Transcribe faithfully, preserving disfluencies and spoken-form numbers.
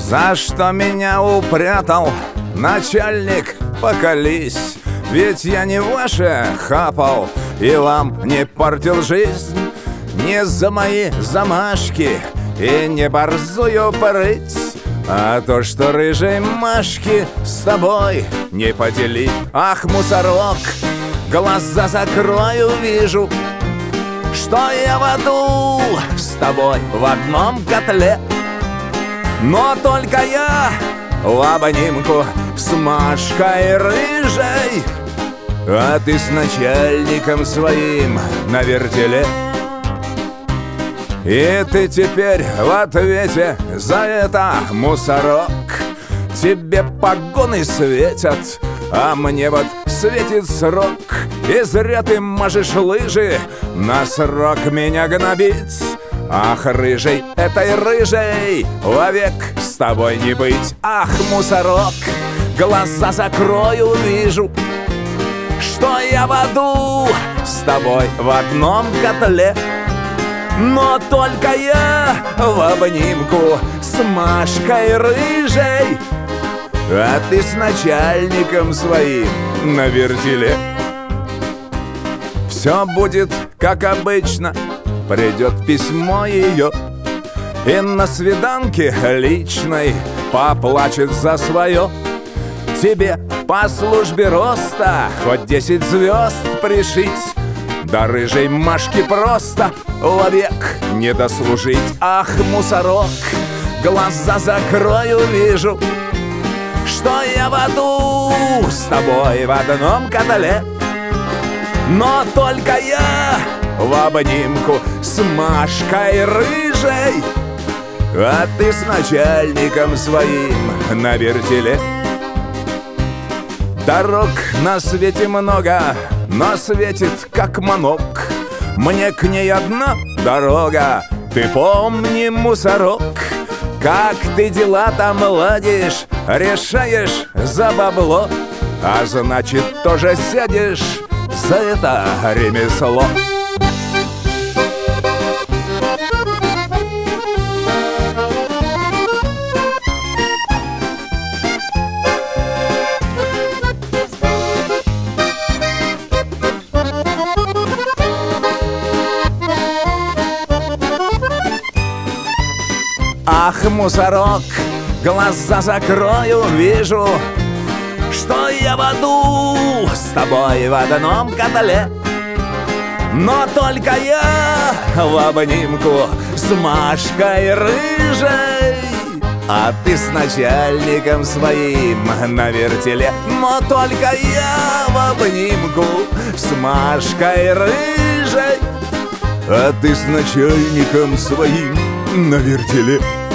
За что меня упрятал начальник, покались? Ведь я не ваше хапал и вам не портил жизнь. Не за мои замашки и не борзую прыть, а то, что рыжей Машки с тобой не поделить. Ах, мусорок, глаза закрою, вижу, что я в аду с тобой в одном котле. Но только я в обнимку с Машкой рыжей, а ты с начальником своим на вертеле. И ты теперь в ответе за это, мусорок. Тебе погоны светят, а мне вот светит срок. И зря ты мажешь лыжи на срок меня гнобить. Ах, рыжей, этой рыжей вовек с тобой не быть. Ах, мусорок, глаза закрою, вижу, что я в аду с тобой в одном котле. Но только я в обнимку с Машкой рыжей, а ты с начальником своим на вертеле. Все будет как обычно, придет письмо ее, и на свиданке личной поплачет за свое. Тебе по службе роста хоть десять звезд пришить, да рыжей Машки просто вовек не дослужить. Ах, мусорок, глаза закрою, вижу, что я в аду с тобой в одном котле. Но только я в обнимку с Машкой рыжей, а ты с начальником своим на вертеле. Дорог на свете много, но светит как манок. Мне к ней одна дорога, ты помни, мусорок. Как ты дела там ладишь, решаешь за бабло, а значит тоже сядешь за это ремесло. Ах, мусорок, глаза закрою, вижу, что я в аду с тобой в одном котле. Но только я в обнимку с Машкой рыжей, а ты с начальником своим на вертеле. Но только я в обнимку с Машкой рыжей, а ты с начальником своим на вертеле.